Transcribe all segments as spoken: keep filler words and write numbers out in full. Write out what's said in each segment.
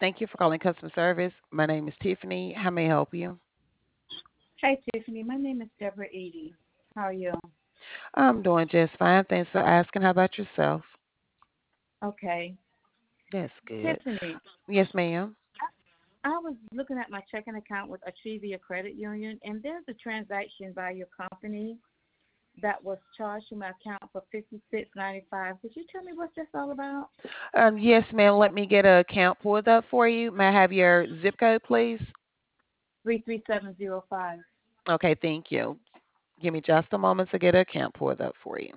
Thank you for calling customer service. My name is Tiffany. How may I help you? Hi, Tiffany. My name is Deborah Eady. How are you? I'm doing just fine. Thanks for asking. How about yourself? Okay. That's good. Tiffany, Yes, ma'am. I was looking at my checking account with Atrevia Credit Union, and there's a transaction by your company that was charged to my account for fifty six ninety five. Could you tell me what that's all about? Um, yes, ma'am. Let me get a account pulled up for you. May I have your zip code, please? Three three seven zero five. Okay, thank you. Give me just a moment to get an account pulled up for you.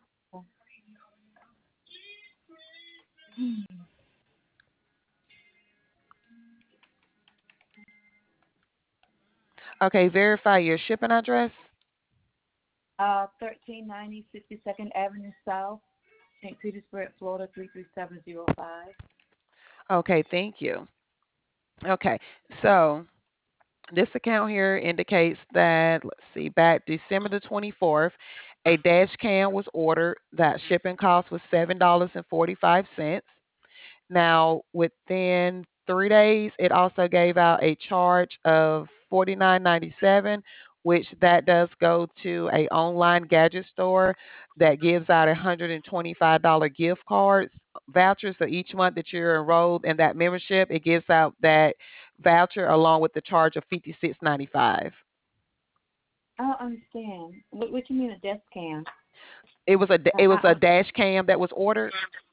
Okay, verify your shipping address. Uh, thirteen ninety sixty second Avenue South, Saint Petersburg, Florida three three seven zero five. Okay, thank you. Okay, so this account here indicates that, let's see, back December the twenty-fourth, a dash cam was ordered. That shipping cost was seven dollars and forty-five cents. Now, within three days, it also gave out a charge of forty-nine ninety-seven, which that does go to a online gadget store that gives out a one hundred twenty-five dollars gift cards voucher. So each month that you're enrolled in that membership, it gives out that voucher along with the charge of fifty-six ninety-five. I don't understand. What, what you mean a desk cam? It was a I, it was I, a I'm- dash cam that was ordered.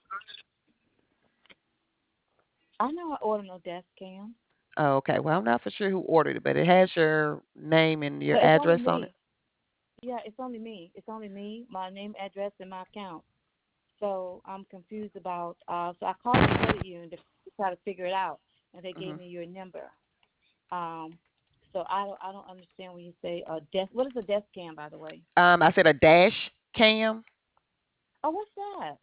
I know I ordered no desk cam, Oh, okay. Well, I'm not for sure who ordered it, but it has your name and your but it's only address on it. me. Yeah, it's only me. It's only me, my name, address, and my account. So I'm confused about. Uh, so I called the credit union to try to figure it out, and they hmm gave me your number. Um, so I don't, I don't understand when you say a desk. What is a desk cam, by the way? Um, I said a dash cam. Oh, what's that?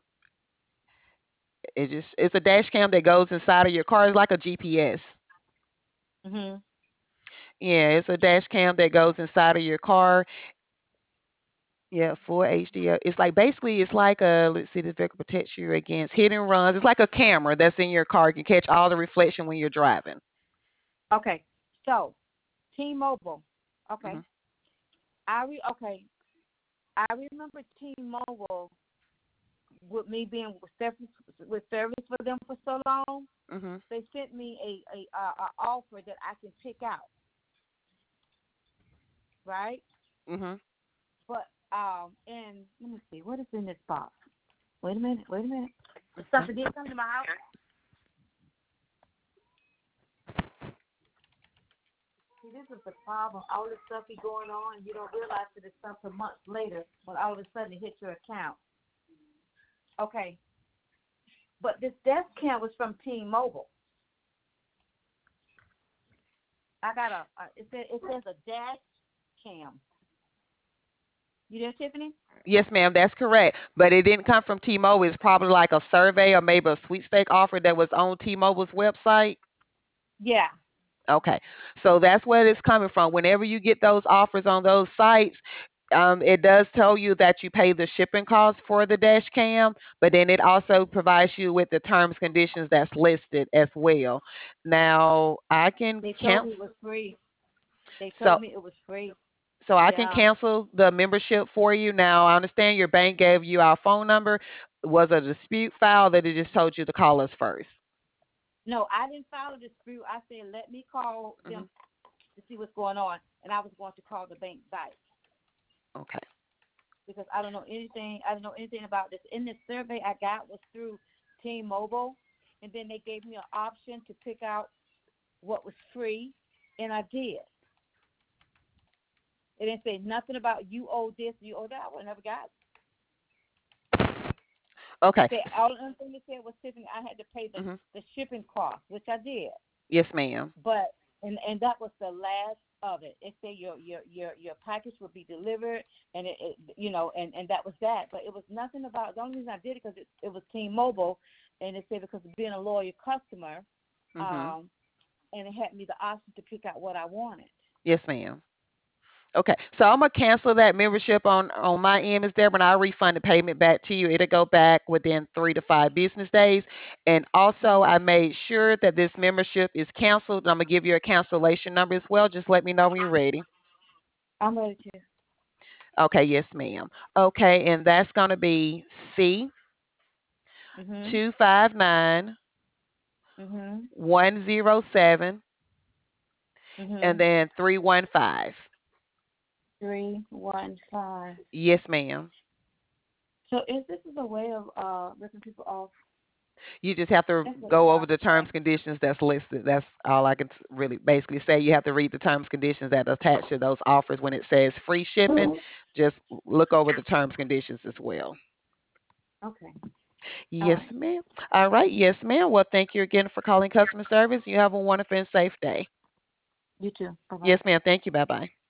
It just it's a dash cam that goes inside of your car. It's like a G P S. Mhm. Yeah, it's a dash cam that goes inside of your car. Yeah, full H D. R. It's like basically it's like a let's see, this vehicle protects you against hit and runs. It's like a camera that's in your car. You can catch all the reflection when you're driving. Okay. So T-Mobile. Okay. hmm I re. Okay. I remember T-Mobile with me being with service with service for them for so long. hmm They sent me a a, a, a offer that I can pick out, right? hmm But um, and let me see, what is in this box? Wait a minute, wait a minute. The stuff Okay. that did come to my house. See, this is the problem. All this stuff be going on, and you don't realize that it's something months later when all of a sudden it hits your account. Okay, but this desk cam was from T-Mobile. I got a, a it says it says a dash cam. You there, Tiffany? Yes, ma'am, that's correct. But it didn't come from T-Mobile. It's probably like a survey or maybe a sweepstake offer that was on T-Mobile's website. Yeah. Okay, so that's where it's coming from. Whenever you get those offers on those sites, um, it does tell you that you pay the shipping cost for the dash cam, but then it also provides you with the terms conditions that's listed as well. Now I can They told cancel, me it was free. They so told me it was free. so I can Yeah. cancel the membership for you. Now I understand your bank gave you our phone number. Was a dispute filed that it just told you to call us first? No, I didn't file a dispute. I said let me call hmm them to see what's going on, and I was going to call the bank back Okay. because I don't know anything. I don't know anything about this. In this survey I got was through T-Mobile, and then they gave me an option to pick out what was free, and I did. It didn't say nothing about you owe this, you owe that. I never got it. It Okay. said all the only thing it said was shipping. I had to pay the hmm the shipping cost, which I did. Yes, ma'am. But and and that was the last of it. It said your your your your package would be delivered, and it, it you know, and and that was that. But it was nothing about. The only reason I did it because it it was T-Mobile, and it said because of being a loyal customer, hmm um, and it had me the option to pick out what I wanted. Yes, ma'am. Okay, so I'm gonna cancel that membership on on my end, Miss Deborah, and I'll refund the payment back to you. It'll go back within three to five business days. And also, I made sure that this membership is canceled. I'm gonna give you a cancellation number as well. Just let me know when you're ready. I'm ready to. Okay, yes, ma'am. Okay, and that's gonna be C Mhm. two five nine Mhm. one zero seven and Mhm. then three one five. Three one five. Yes, ma'am. So is this is a way of uh ripping people off? You just have to That's what it go over sounds the like. terms conditions that's listed. That's all I can s- really basically say. You have to read the terms conditions that attach to those offers when it says free shipping. Just look over the terms conditions as well. Okay. All right. Yes, ma'am. All right. Yes, ma'am. Well, thank you again for calling customer service. You have a wonderful and safe day. You too. Bye bye. Yes, ma'am. Thank you. Bye bye.